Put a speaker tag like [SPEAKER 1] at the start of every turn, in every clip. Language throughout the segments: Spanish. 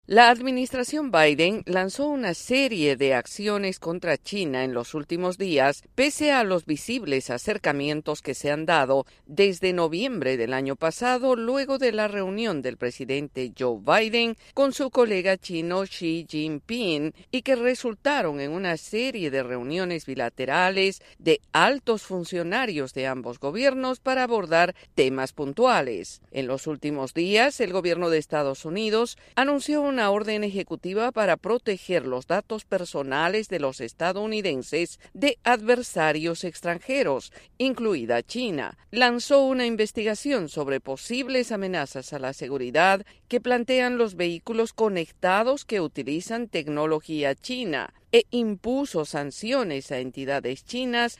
[SPEAKER 1] La administración Biden lanzó una serie de acciones contra China en los últimos días, pese a los visibles acercamientos que se han dado desde noviembre del año pasado, luego de la reunión del presidente Joe Biden con su colega chino Xi Jinping, y que resultaron en una serie de reuniones bilaterales de altos funcionarios de ambos gobiernos para abordar temas puntuales. En los últimos días, el gobierno de Estados Unidos anunció una orden ejecutiva para proteger los datos personales de los estadounidenses de adversarios extranjeros, incluida China. Lanzó una investigación sobre posibles amenazas a la seguridad que plantean los vehículos conectados que utilizan tecnología china e impuso sanciones a entidades chinas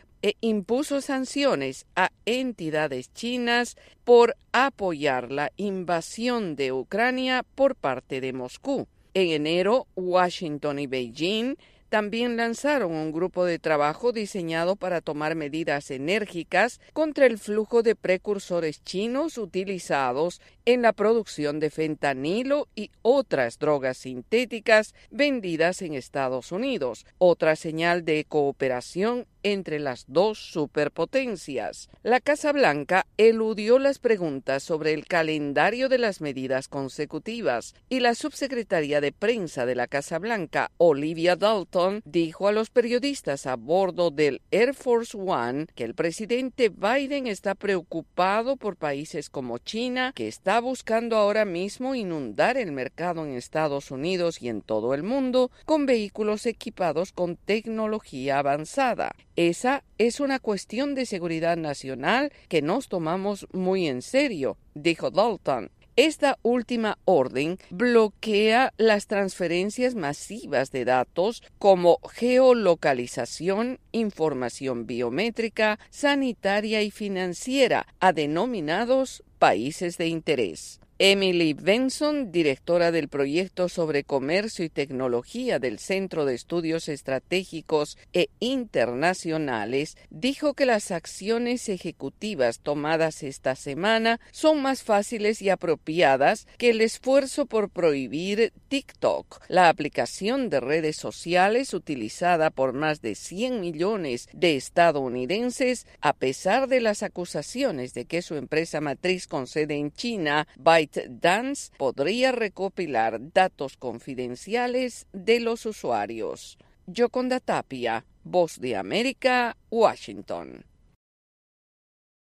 [SPEAKER 1] por apoyar la invasión de Ucrania por parte de Moscú. En enero, Washington y Beijing también lanzaron un grupo de trabajo diseñado para tomar medidas enérgicas contra el flujo de precursores chinos utilizados en la producción de fentanilo y otras drogas sintéticas vendidas en Estados Unidos, otra señal de cooperación entre las dos superpotencias. La Casa Blanca eludió las preguntas sobre el calendario de las medidas consecutivas y la subsecretaria de prensa de la Casa Blanca, Olivia Dalton, dijo a los periodistas a bordo del Air Force One que el presidente Biden está preocupado por países como China, que está buscando ahora mismo inundar el mercado en Estados Unidos y en todo el mundo con vehículos equipados con tecnología avanzada. Esa es una cuestión de seguridad nacional que nos tomamos muy en serio, dijo Dalton. Esta última orden bloquea las transferencias masivas de datos como geolocalización, información biométrica, sanitaria y financiera a denominados países de interés. Emily Benson, directora del proyecto sobre comercio y tecnología del Centro de Estudios Estratégicos e Internacionales, dijo que las acciones ejecutivas tomadas esta semana son más fáciles y apropiadas que el esfuerzo por prohibir TikTok, la aplicación de redes sociales utilizada por más de 100 millones de estadounidenses, a pesar de las acusaciones de que su empresa matriz con sede en China, ByteDance, podría recopilar datos confidenciales de los usuarios. Yoconda Tapia, Voz de América, Washington.